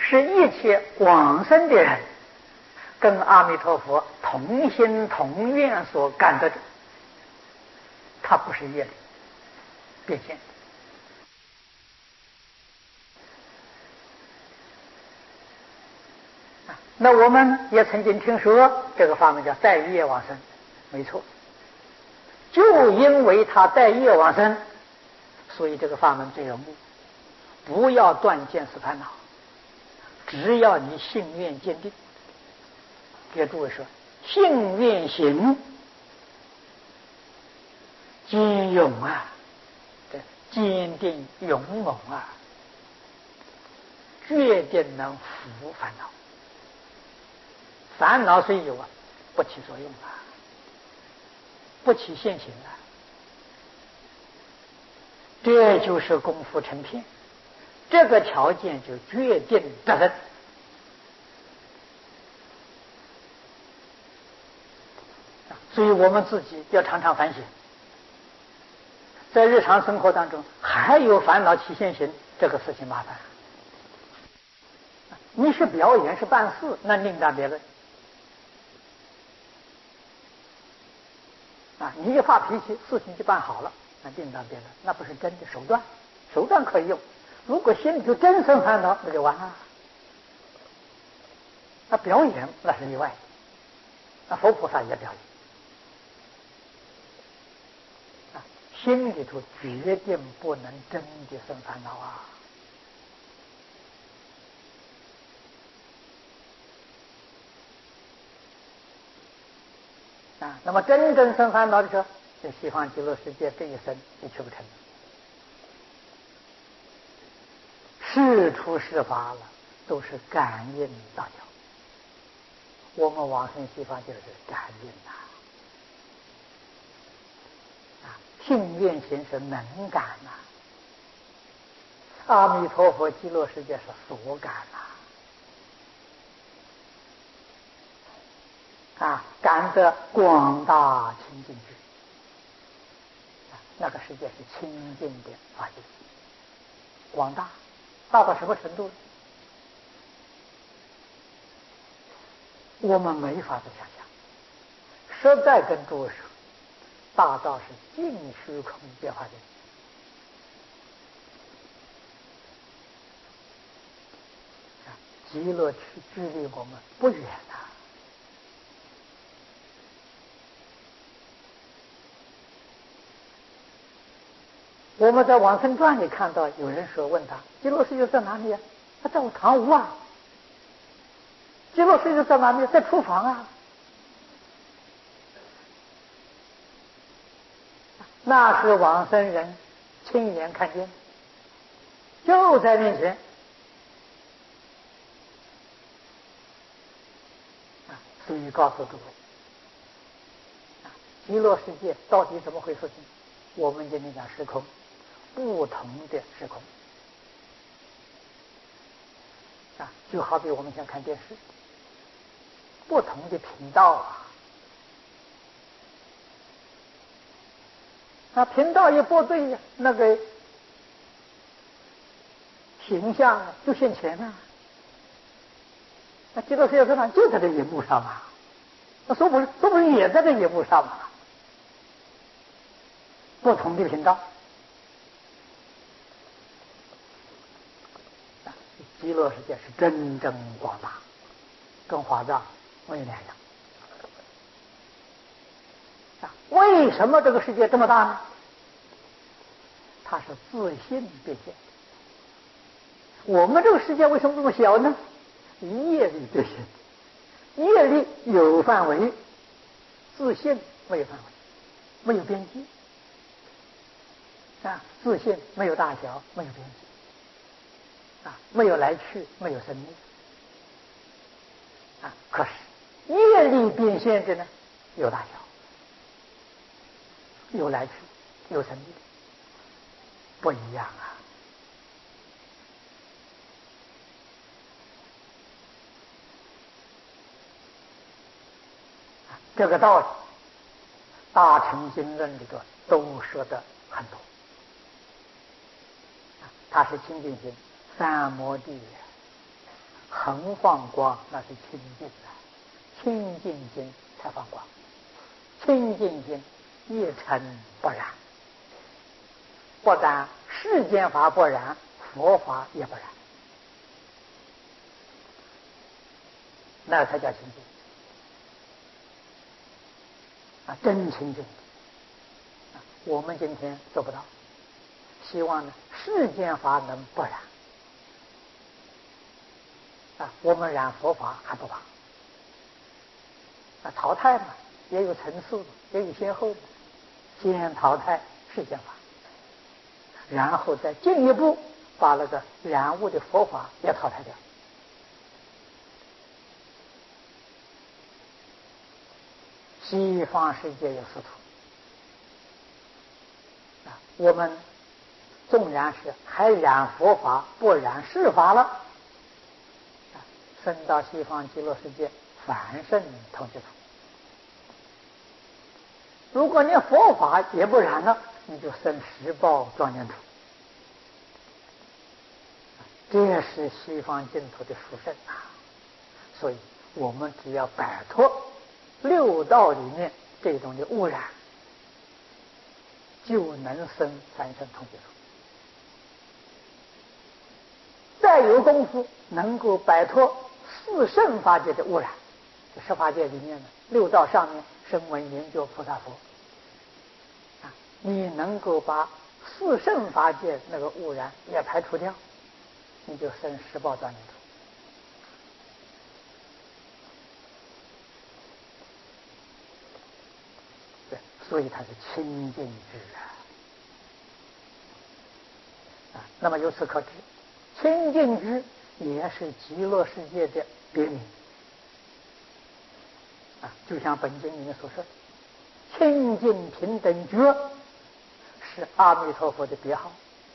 是一切往生的人跟阿弥陀佛同心同愿所感得的，它不是业力变现。那我们也曾经听说这个法门叫带业往生，没错，就因为他带业往生，所以这个法门最有目。不要断见思烦恼，只要你信愿坚定。给诸位说，信愿行坚勇啊，这坚定勇猛啊，决定能伏烦恼。烦恼虽有啊，不起作用啊，不起现行啊。这就是功夫成片，这个条件就决定得人。所以我们自己要常常反省，在日常生活当中还有烦恼起现行，这个事情麻烦。你是表演是办事，那另当别论。你一发脾气，事情就办好了，那另当别论，那不是真的手段，手段可以用。如果心里就真生烦恼，那就完了。那表演那是例外，那佛菩萨也表演。心里头决定不能真的生烦恼啊！那么真正生烦恼的时候，在西方极乐世界这一生你去不成，是出是法了，都是感应道教。我们往生西方就是感应信愿行是能感阿弥陀佛极乐世界是所感感得广大清净觉，那个世界是清净的法界，广大，大到什么程度？我们没法子想象。实在跟诸位说，大道是尽虚空变化界，极乐距离我们不远我们在往生传里看到有人说问他极乐世界在哪里啊？他在我堂屋啊。极乐世界在哪里？在厨房啊。那是往生人亲眼看见，就在面前所以告诉诸位，极乐世界到底怎么回事情？我们今天讲时空，不同的时空就好比我们想看电视，不同的频道频道一播对呀，那个形象就现前那极乐世界在哪？就在这荧幕上那说不定也在这荧幕上不同的频道极乐世界是真正广大，跟华藏没有两样为什么这个世界这么大呢？它是自性变现。我们这个世界为什么这么小呢？业力变现，业力有范围，自性没有范围，没有边际自性没有大小，没有边际没有来去，没有生命可是业力变现的呢，有大小，有来去，有生命，不一样这个道理大乘经论里头都说得很多它是清净心三摩地恒放光，那是清净的，清净心才放光，清净心一尘不染，不但世间法不染，佛法也不染，那才叫清净啊，真清净。我们今天做不到，希望呢世间法能不染啊，我们染佛法还不怕啊，淘汰嘛，也有层次，也有先后，先淘汰世间法，然后再进一步把那个染污的佛法也淘汰掉。西方世界有殊途啊，我们纵然是还染佛法不染世法了啊，升到西方极乐世界凡圣同居土。如果连佛法也不染了，你就升十报庄严土，这是西方净土的殊胜啊！所以我们只要摆脱六道里面这种的污染，就能生凡圣同居土。再有功夫，能够摆脱四圣法界的污染，这十法界里面呢，六道上面声闻缘觉菩萨佛啊，你能够把四圣法界那个污染也排除掉，你就生十报庄严土。对，所以它是清净智啊。那么由此可知，清净智也是极乐世界的别名啊，就像本经里面所说的，清净平等觉是阿弥陀佛的别号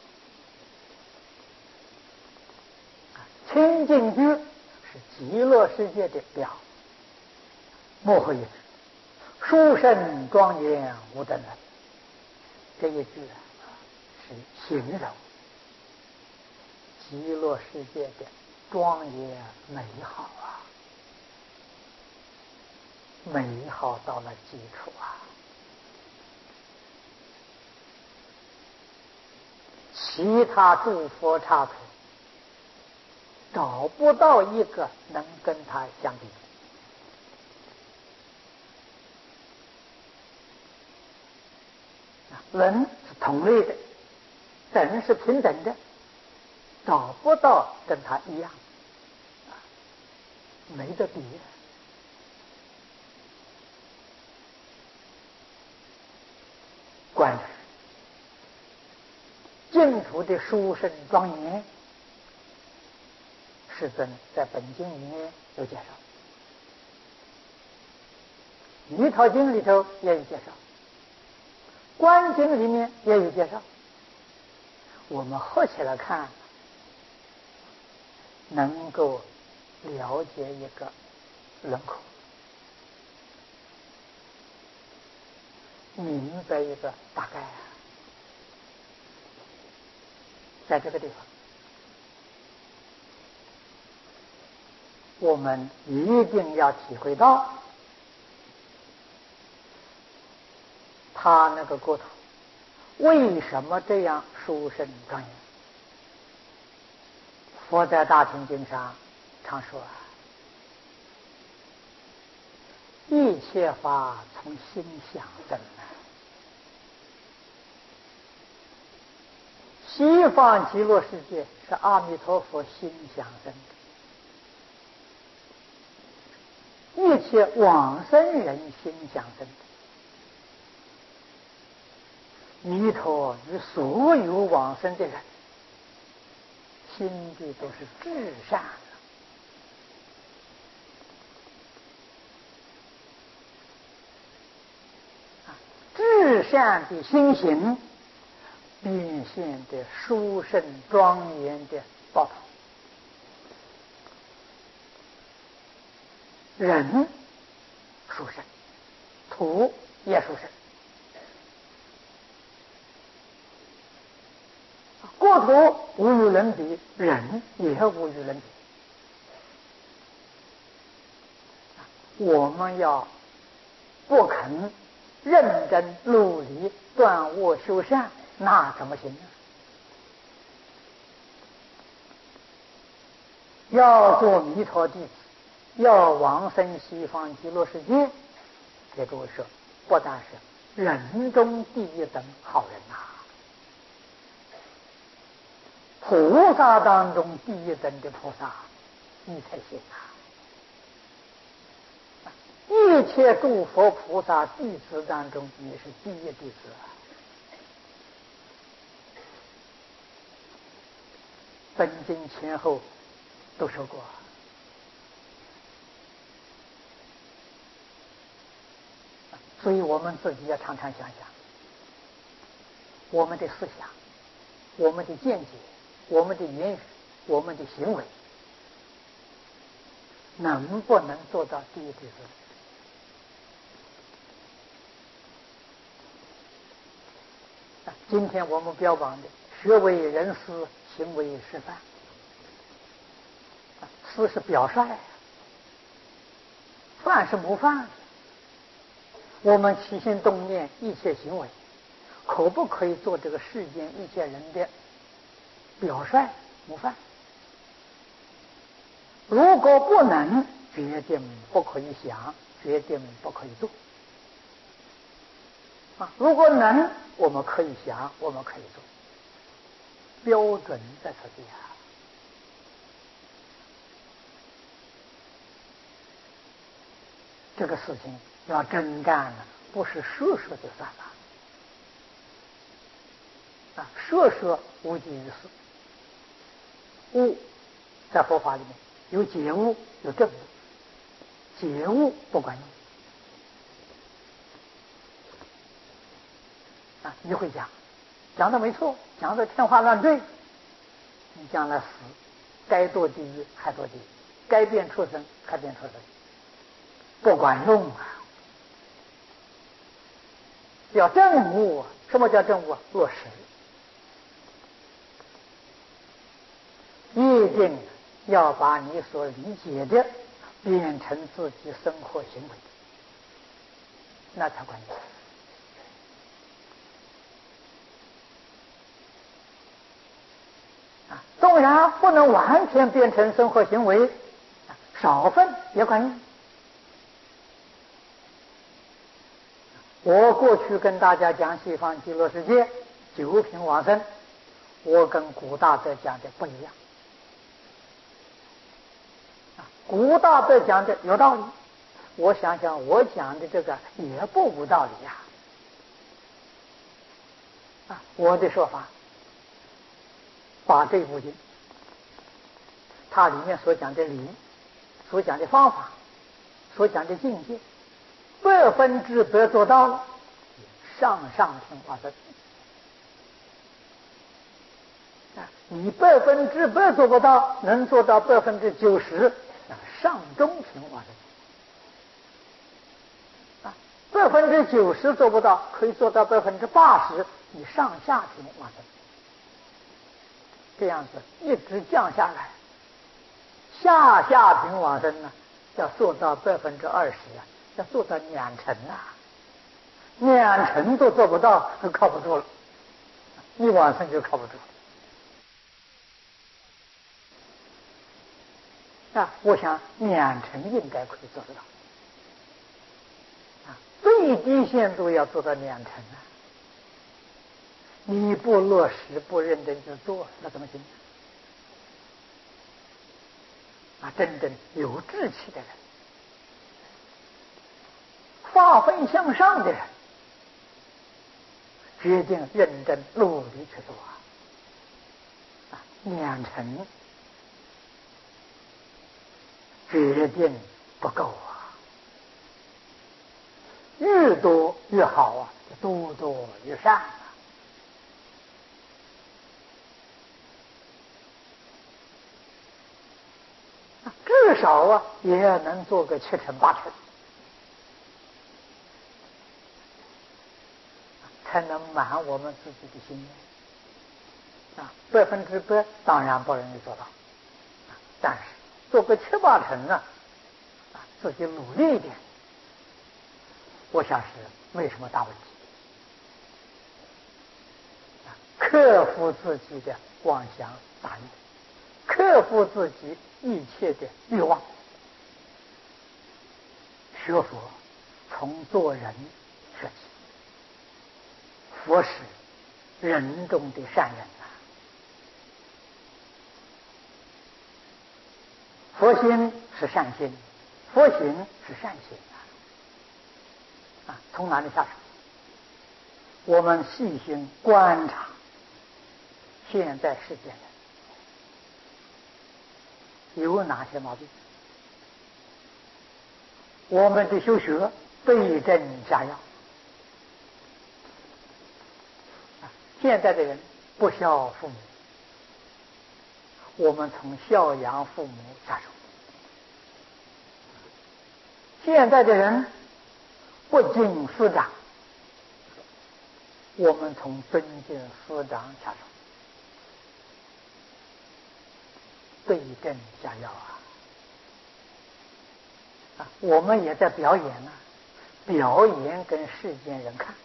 啊，清净觉是极乐世界的别号，莫会一句殊胜庄严无等人，这一句啊是形容极乐世界的庄严美好啊，美好到了基础啊，其他诸佛刹土找不到一个能跟他相比。人是同类的，等是平等的，找不到跟他一样啊，没得比。关于净土的殊胜庄严，世尊在本经里面有介绍，弥陀经里头也有介绍，观经里面也有介绍，我们合起来看，能够了解一个轮廓，明白一个大概啊。在这个地方，我们一定要体会到他那个国土为什么这样殊胜庄严。佛在大乘经上常说啊，一切法从心想生啊，西方极乐世界是阿弥陀佛心想生的，一切往生人心想生的，弥陀与所有往生的人心地都是至善的，至善的心行变现的殊胜庄严的报土。人殊胜，土也殊胜，国土无与伦比，人也无与伦比我们要不肯认真努力断恶修善，那怎么行呢？要做弥陀弟子，要往生西方极乐世界，给诸位说，不但是人中第一等好人呐，菩萨当中第一等的菩萨，你才行啊！一切诸佛菩萨弟子当中，你是第一弟子啊！本经前后都说过，所以我们自己要常常想想，我们的思想、我们的见解、我们的言语、我们的行为，能不能做到第一弟子？今天我们标榜的学为人师，行为示范。师是表率，范是模范。我们起心动念一切行为，可不可以做这个世间一切人的表率模范？如果不能，决定不可以想，决定不可以做。如果能，我们可以想，我们可以做。标准在此地啊！这个事情要真干了，不是说说就算了。说说无济于事。悟在佛法里面有解悟，有证悟。解悟不管用。你会讲的没错，讲的天花乱坠，你将来死，该堕地狱还堕地狱，该变畜生还变畜生，不管用啊！要证悟，什么叫证悟？落实，一定要把你所理解的变成自己生活行为，那才关键。纵然不能完全变成生活行为，少分也管用。我过去跟大家讲西方极乐世界九品往生，我跟古大德讲的不一样。古大德讲的有道理，我想想我讲的这个也不无道理呀。我的说法，把这部经它里面所讲的理，所讲的方法，所讲的境界100%做到了，上品往生。你100%做不到，能做到90%，上中品往生。90%做不到，可以做到80%，你上下品往生。这样子一直降下来，下品往生呢，要做到20%啊，要做到2成啊，2成都做不到，靠不住了，一往生就靠不住了。我想2成应该可以做得到，最低限度要做到2成啊！你不落实，不认真去做，那怎么行？真正有志气的人，发奋向上的人，决定认真努力去做2成决定不够啊！越多越好啊，多多益善啊！至少也要能做个7成8成，才能满我们自己的心愿100%当然不容易做到，但是做个7、8成呢， 自己努力一点，我想是没什么大问题。克服自己的妄想大欲，克服自己一切的欲望。学佛从做人学起，佛是人中的善人啊，佛心是善心，佛行是善行啊。从哪里下手？我们细心观察现在世间人有哪些毛病？我们的修学对症下药。现在的人不孝父母，我们从孝养父母下手。现在的人不敬师长，我们从尊敬师长下手，对症下药啊！我们也在表演啊，表演给世间人看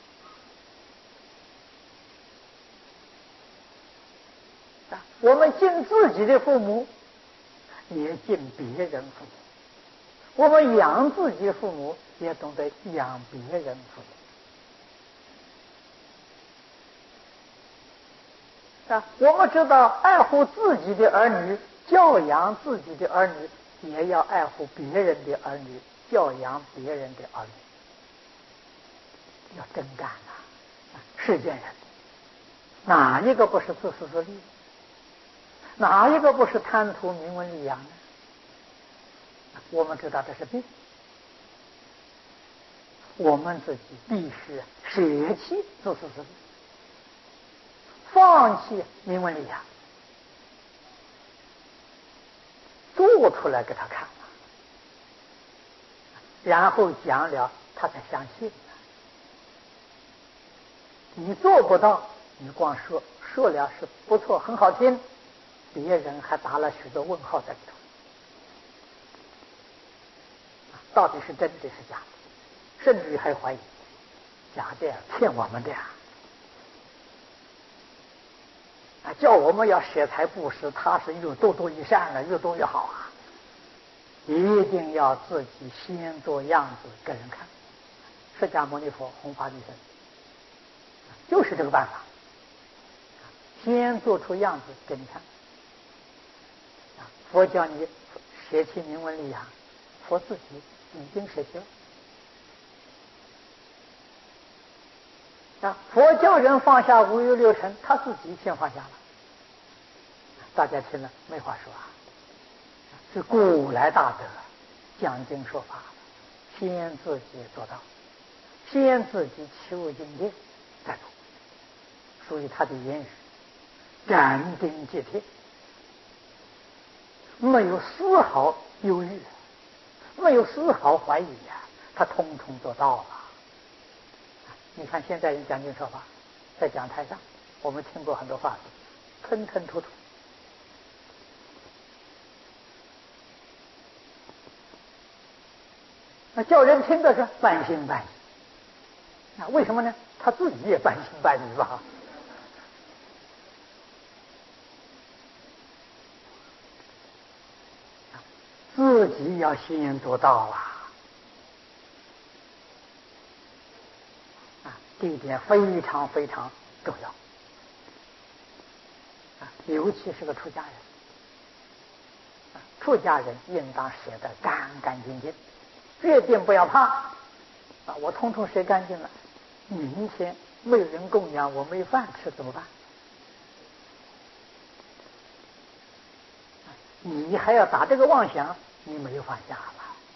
啊。我们敬自己的父母，也敬别人父母；我们养自己的父母，也懂得养别人父母啊。我们知道爱护自己的儿女，教养自己的儿女，也要爱护别人的儿女，教养别人的儿女，要真干啊！世间人哪一个不是自私自利？哪一个不是贪图名闻利养呢？我们知道这是病，我们自己必须舍弃自私自利，放弃名闻利养，做出来给他看，然后讲了他才相信。你做不到，你光说了是不错很好听，别人还打了许多问号在里头，到底是真的是假的，甚至于还怀疑假的骗我们的叫我们要舍财布施，他是越多益善了，越多越好啊！一定要自己先做样子给人看。释迦牟尼佛弘法利生就是这个办法，先做出样子给你看。佛教你舍弃名闻利养，佛自己已经舍弃了。佛教人放下五欲六尘，他自己先放下了。大家听了没话说啊！是古来大德讲经说法，先自己做到，先自己起悟境界再做。所以他的言语斩钉截铁，没有丝毫犹豫，没有丝毫怀疑他通通做到了。你看现在人讲经说法，在讲台上我们听过很多话，吞吞吐吐，叫人听的是半信半疑。为什么呢？他自己也半信半疑吧。自己要先做到这一点非常非常重要尤其是个出家人出家人应当舍得干干净净，决定不要怕我通通舍干净了，明天没有人供养，我没饭吃怎么办？你还要打这个妄想，你没有放下了，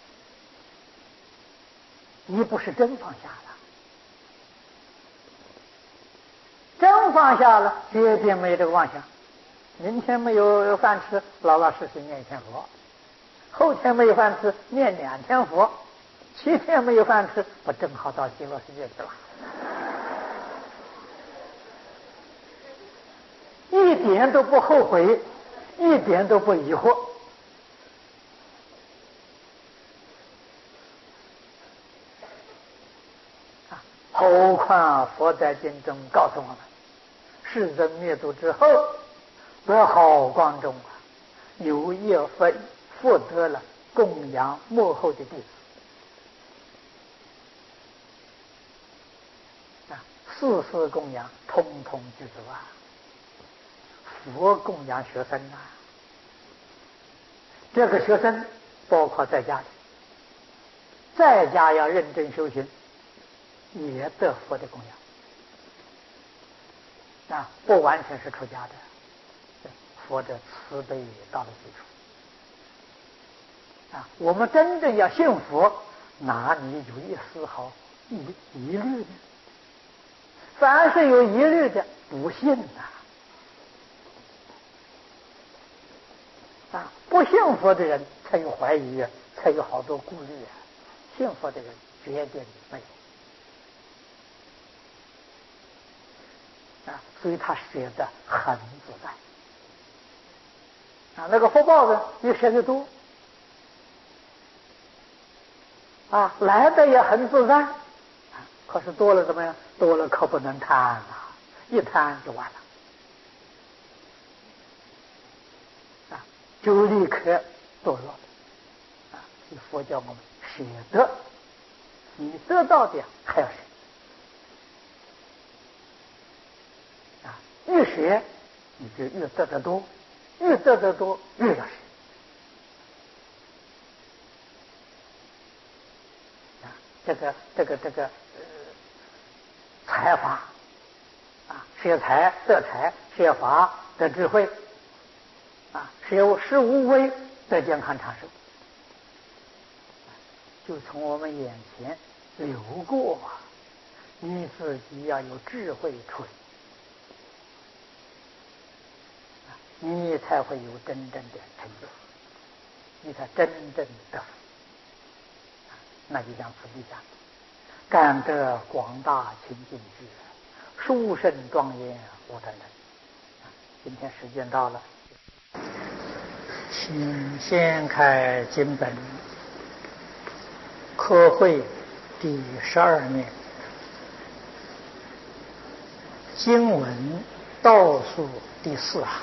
你不是真放下了。真放下了，决定没有这个妄想。明天没有饭吃，老老实实念一天佛；后天没有饭吃，念2天佛；7天没有饭吃，我正好到极乐世界去了。一点都不后悔，一点都不疑惑。 何况佛在经中告诉我们，世人灭度之后，得好光中啊，有一分获得了供养幕后的弟子啊，四世供养通通具足啊。佛供养学生啊，这个学生包括在家里，在家要认真修行，也得佛的供养啊，不完全是出家的，佛的慈悲到了基础啊。我们真正要信佛，哪里有一丝毫疑虑呢？凡是有疑虑的，不信呐。不信佛的人才有怀疑啊，才有好多顾虑啊。信佛的人绝对没有啊，所以他舍得很自在啊。那个福报呢，越舍越多啊，来的也很自在啊。可是多了怎么样？多了可不能贪啊，一贪就完了。就立刻堕落了啊！佛教我们舍得，你得到的还要舍啊！越舍你就越得得多，越得得多越要舍啊！这个财法啊，舍财得财，舍法得智慧。啊，是无为的健康长寿，就从我们眼前流过啊！你自己要有智慧处理，你才会有真正的成就，你才真正得福。那就像此地讲，感得广大清净智，殊胜庄严无等等。今天时间到了。请先开经本科会第12面，经文倒数第4行。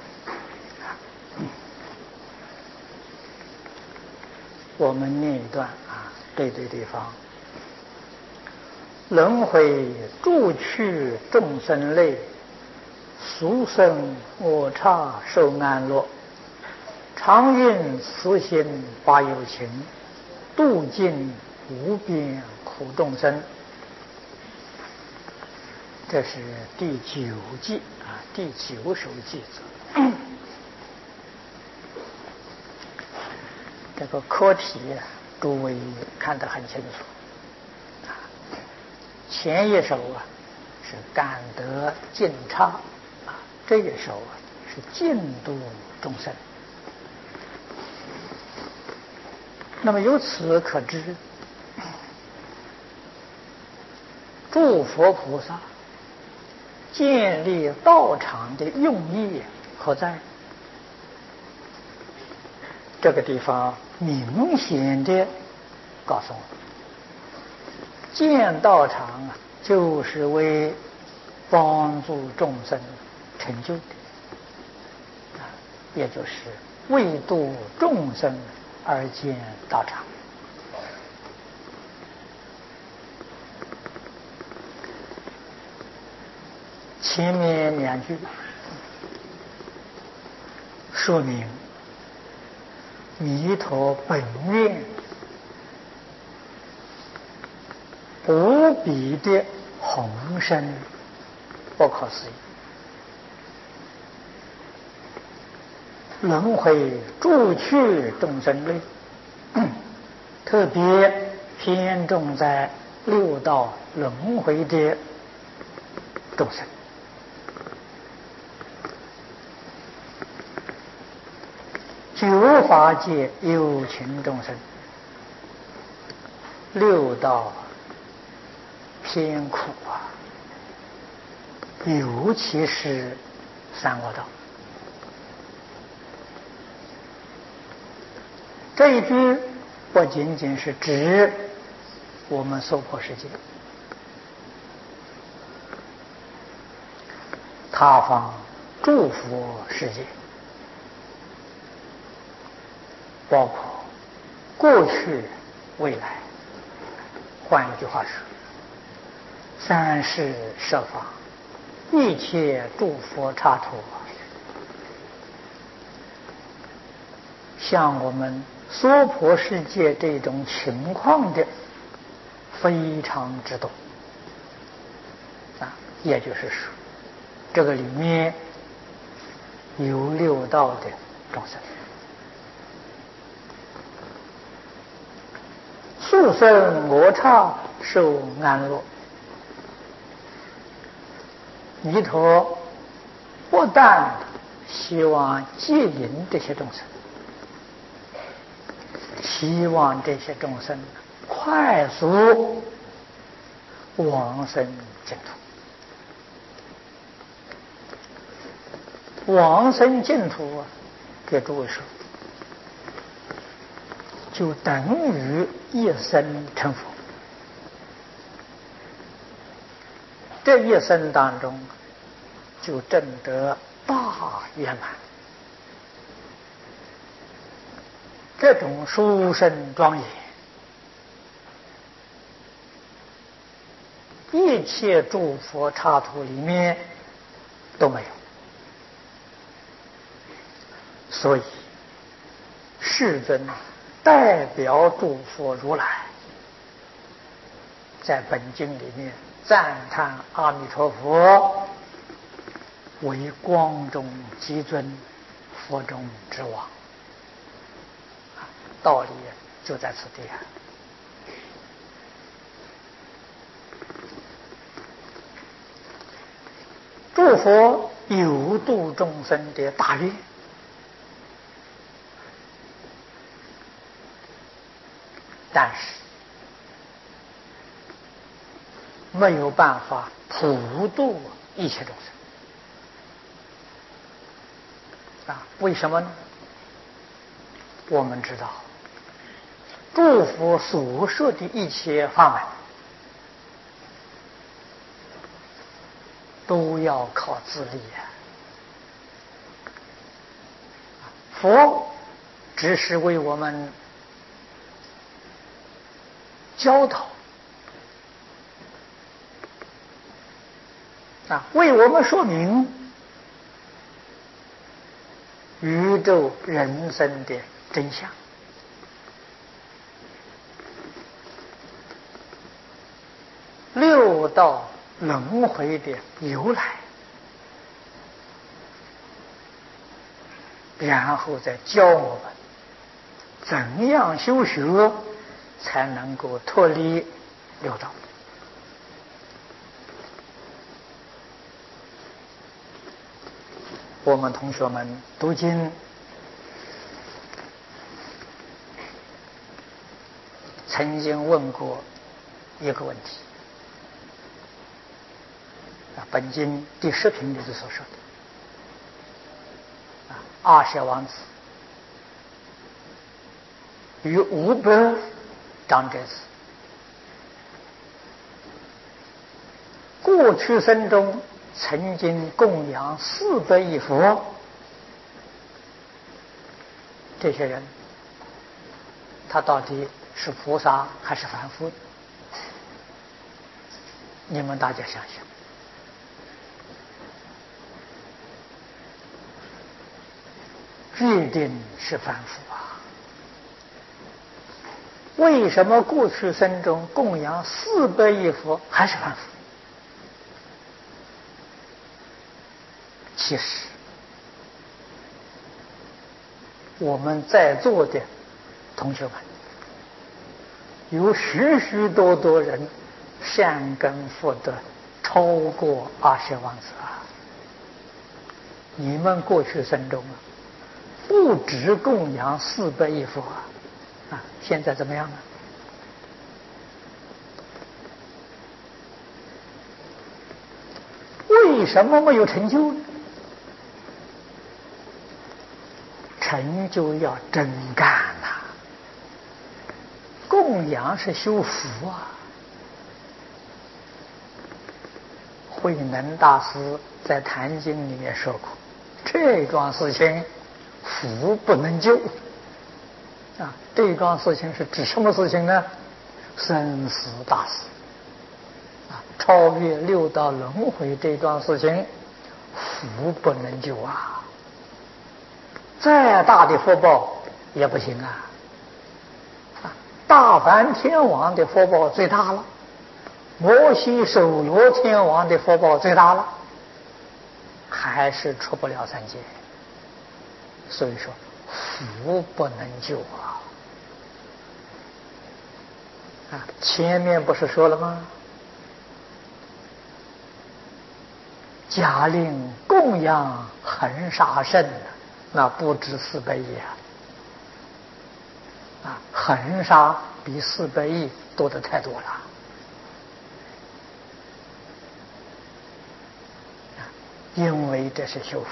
我们念一段啊，对地方。轮回诸趣众生类，俗生我刹受安乐。常应慈心发有情，度尽无边苦众生。这是第9偈啊，第9首偈子。这个课题诸位看得很清楚啊。前一首啊是感得尽刹啊，这一首啊是尽度众生。那么由此可知，诸佛菩萨建立道场的用意何在？这个地方明显的告诉我们，建道场啊，就是为帮助众生成就的啊，也就是为度众生而建道场。前面2句说明弥陀本愿无比的宏深不可思议，轮回诸趣众生类，特别偏重在6道轮回的众生。9法界有情众生，6道偏苦啊，尤其是3恶道。这一句不仅仅是指我们娑婆世界， 他方诸佛世界，包括过去、未来。换一句话说，三世设法，一切诸佛刹土，像我们娑婆世界这种情况的非常之多啊，也就是说，这个里面有六道的众生，速生我刹受安乐。弥陀不但希望接引这些众生，希望这些众生快速往生净土。往生净土啊，给诸位说，就等于一生成佛。这一生当中，就证得大圆满。这种殊胜庄严，一切诸佛刹土里面都没有。所以世尊代表诸佛如来，在本经里面赞叹阿弥陀佛为光中极尊，佛中之王。道理就在此地啊。诸佛有度众生的大愿，但是没有办法普度一切众生啊？为什么呢？我们知道，诸佛所说的一切法门，都要靠自力啊。佛只是为我们教导啊，为我们说明宇宙人生的真相。六道轮回的由来，然后再教我们怎样修学才能够脱离六道。我们同学们读经曾经问过一个问题啊，本经第10品里头所说的啊，阿舍王子与500长者子，过去生中曾经供养400亿佛，这些人他到底是菩萨还是凡夫？你们大家想想，必定是凡夫啊！为什么过去生中供养400亿佛还是凡夫？其实我们在座的同学们，有许许多多人善根福德超过阿舍王子啊！你们过去生中啊，不止供养400亿佛啊，现在怎么样呢？为什么没有成就呢？成就要真干呐！供养是修福啊， 慧能大师在《坛经》里面说过，这桩事情福不能救啊。这桩事情是指什么事情呢？生死大事啊，超越六道轮回这桩事情，福不能救啊。再大的福报也不行啊！大梵天王的福报最大了，摩西首罗天王的福报最大了，还是出不了三界。所以说，福不能救啊！前面不是说了吗？假令供养恒沙圣，那不止400亿啊！恒沙比400亿多得太多了。因为这是修福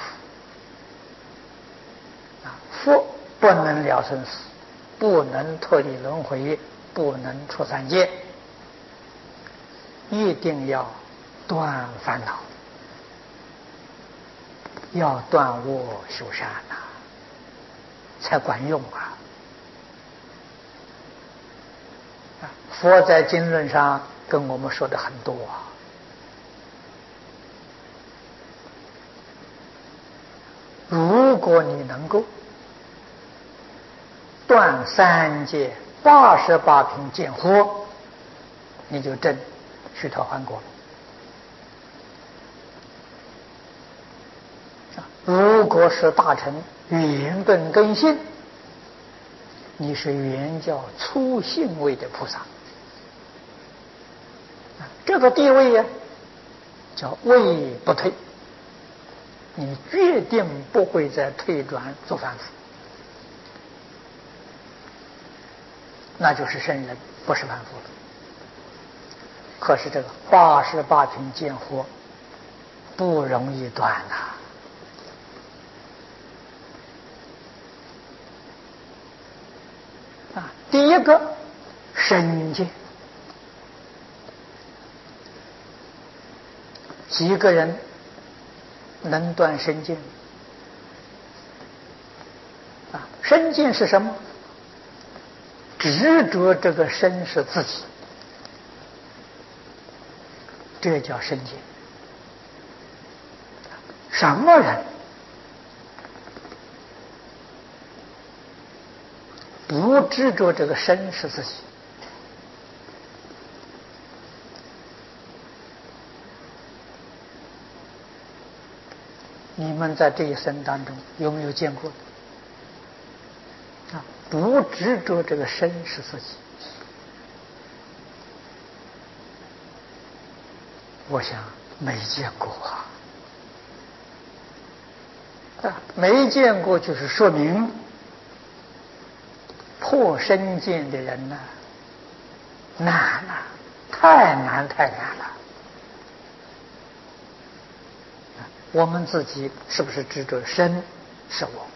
福不能了生死，不能脱离轮回，不能出三界，一定要断烦恼，要断恶修善才管用啊！佛在经论上跟我们说的很多啊。如果你能够断3界88品见惑，你就真须陀洹果了。如果是大乘圆顿根性，你是原教初信位的菩萨，这个地位呀，叫位不退，你决定不会再退转做凡夫，那就是圣人，不是凡夫了。可是这个88品见惑不容易断第一个身见，几个人能断身见身见是什么？执着这个身是自己，这叫身见。什么人不执着这个身是自己？你们在这一生当中有没有见过不执着这个身是自己？我想没见过没见过就是说明破身见的人难太难了。我们自己是不是执着身是我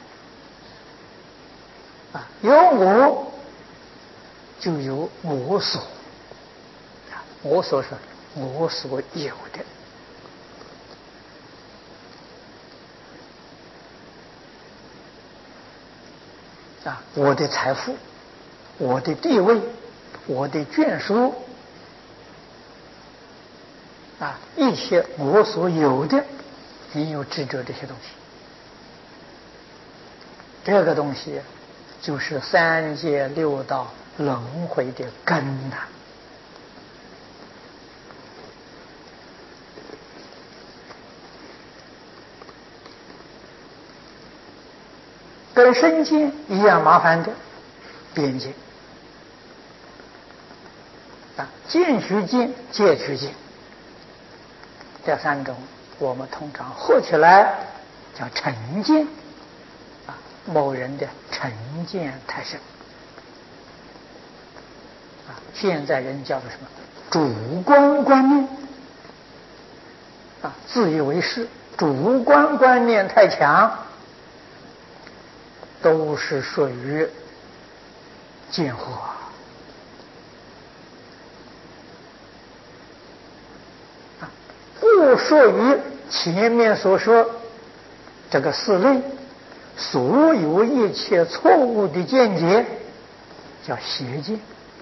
有我就有我所，我所是我所有的我的财富，我的地位，我的眷属一切我所有的，你有执着这些东西，这个东西就是3界6道轮回的根跟身见一样麻烦的边界见取见、戒取见，这3种我们通常合起来叫成见某人的成见太深现在人叫做什么主观观念自以为是，主观观念太强，都是属于见惑不属于前面所说这个四类所有一切错误的见解，叫邪见，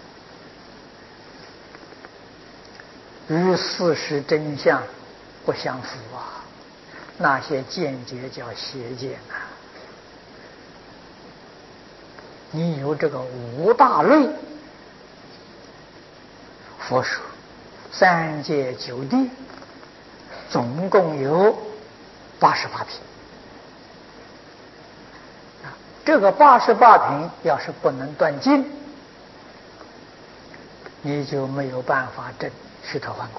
与事实真相不相符啊！那些见解叫邪见啊！你有这个五大类，佛说三界九地，总共有88品。这个88品要是不能断尽，你就没有办法证须陀洹果。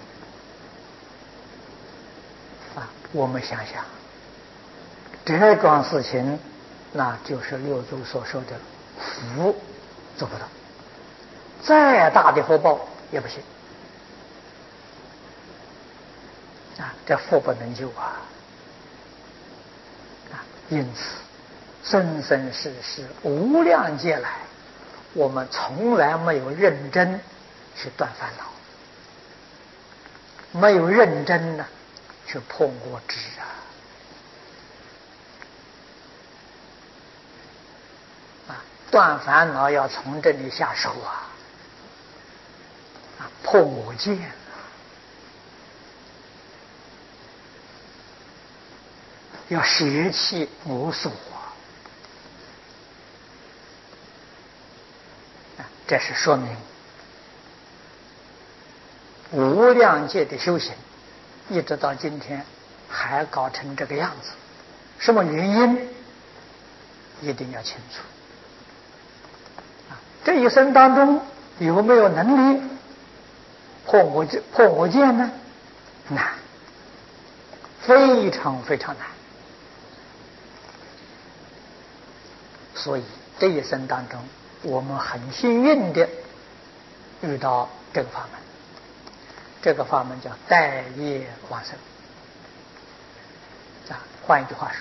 我们想想，这桩事情，那就是六祖所说的福做不到，再大的福报也不行这福不能救因此生生世世无量劫来，我们从来没有认真去断烦恼，没有认真去破过执断烦恼要从这里下手破我见要舍弃我所这是说明无量界的修行一直到今天还搞成这个样子，什么原因一定要清楚。这一生当中有没有能力破我见呢？难，非常非常难。所以这一生当中我们很幸运的遇到这个法门，这个法门叫带业往生换一句话说，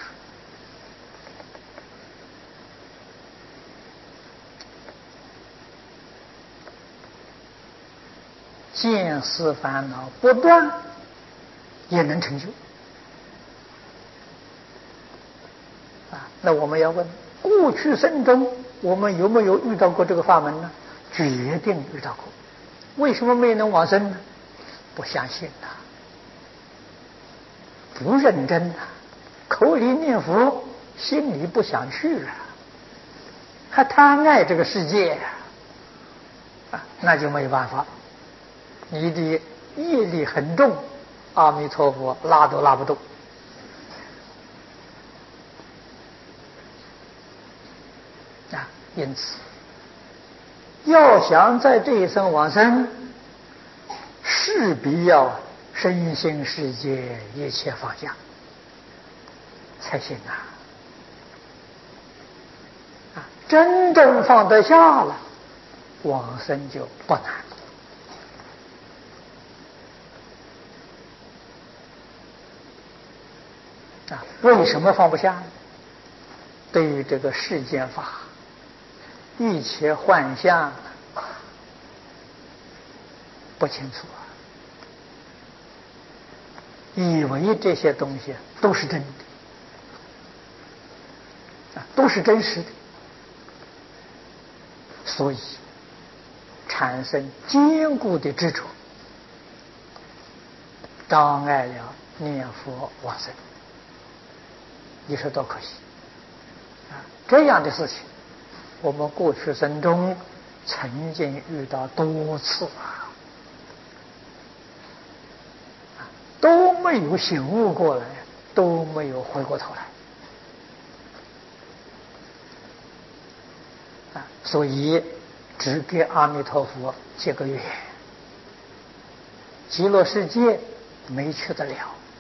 见思烦恼不断也能成就那我们要问，过去生中我们有没有遇到过这个法门呢？决定遇到过。为什么没能往生呢？不相信不认真口里念佛，心里不想去还贪爱这个世界那就没有办法，你的业力很重，阿弥陀佛拉都拉不动因此要想在这一生往生，势必要身心世界一切放下才行真正放得下了，往生就不难为什么放不下呢？对于这个世间法一切幻象不清楚以为这些东西都是真的都是真实的，所以产生坚固的执着，障碍了念佛往生。你说多可惜这样的事情我们过去生中曾经遇到多次都没有醒悟过来，都没有回过头来所以只给阿弥陀佛结个缘，极乐世界没去得了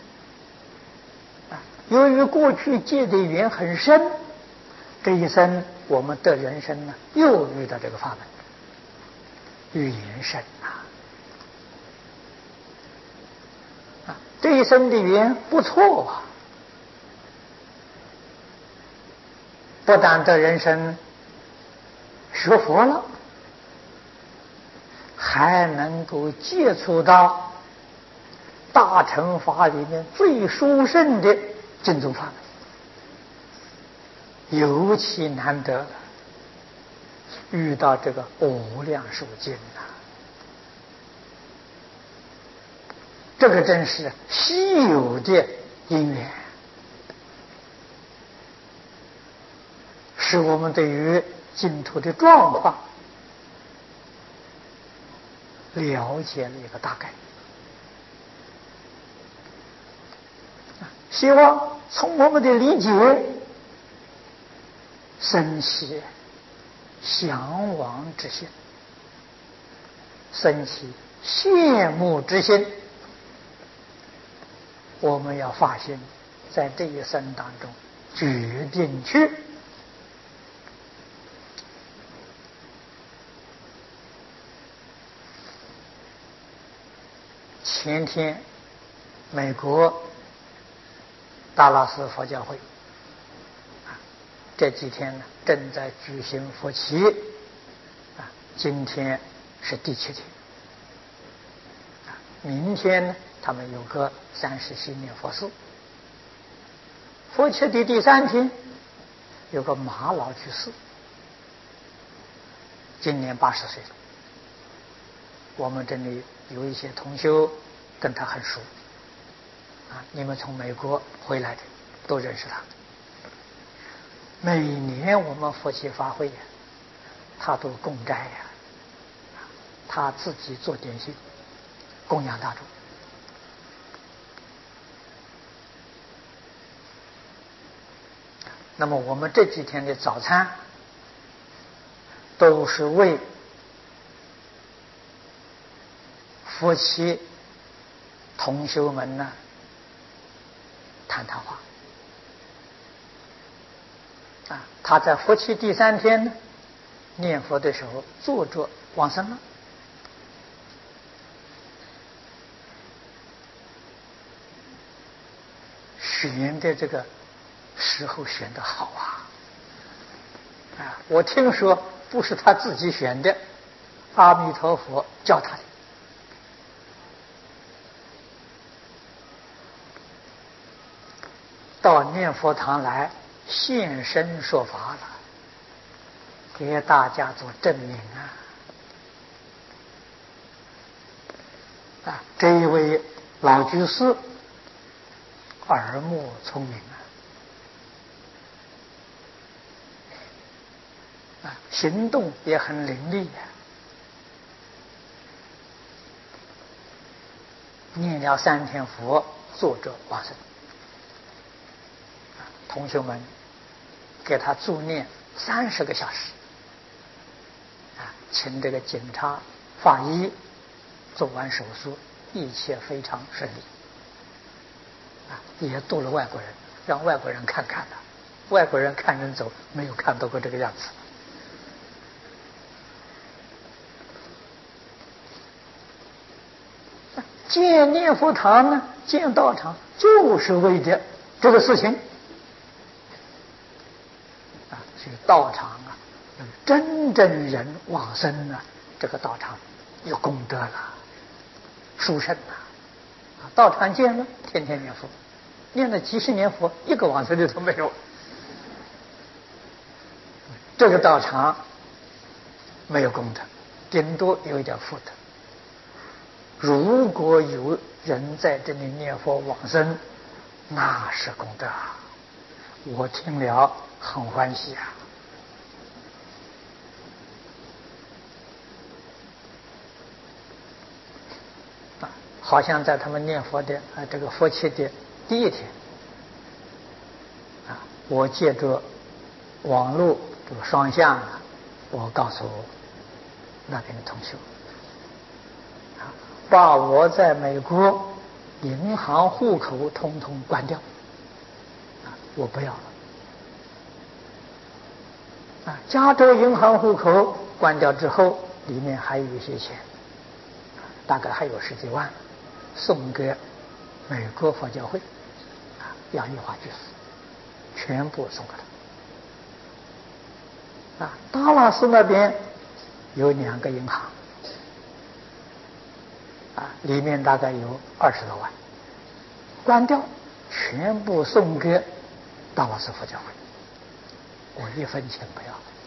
由于过去结的缘很深，这一生我们的人生呢又遇到这个法门，语言深这一生的缘不错不但得人生学佛了，还能够接触到大乘法里面最殊胜的净土法门，尤其难得了。遇到这个无量寿经啊，这个真是稀有的因缘，使我们对于净土的状况了解了一个大概。希望从我们的理解生起向往之心，生起羡慕之心。我们要发心，在这一生当中决定去前天美国达拉斯佛教会这几天呢正在举行佛七今天是第7天明天呢他们有个37念佛寺。佛七的第3天有个马老居士，今年80岁了。我们这里有一些同修跟他很熟你们从美国回来的都认识他。每年我们佛七法会他都供斋他自己做点心供养大众。那么我们这几天的早餐都是为佛七同修们呢谈谈话他在佛七第3天呢念佛的时候坐着往生了。选的这个时候选得好我听说不是他自己选的，阿弥陀佛教他的。到念佛堂来现身说法了，给大家做证明这一位老居士耳目聪明行动也很伶俐念了3天佛，坐着往生。同学们给他助念30个小时请这个警察法医做完手术，一切非常顺利也度了外国人，让外国人看看外国人看人走没有看到过这个样子。建念佛堂呢，建道场就是为的这个事情所以道场真正人往生这个道场有功德了，殊胜道场建了，天天念佛，念了几十年佛，一个往生的都没有。这个道场没有功德，顶多有一点福德。如果有人在这里念佛往生，那是功德我听了很欢喜好像在他们念佛的这个佛七的第1天我借着网络这个双向我告诉那边的同学把我在美国银行户口统统关掉我不要了加州银行户口关掉之后，里面还有一些钱，大概还有10几万，送给美国佛教会杨玉华居士，全部送给他达拉斯那边有2个银行里面大概有20多万关掉，全部送给大老师佛教会，我一分钱不要。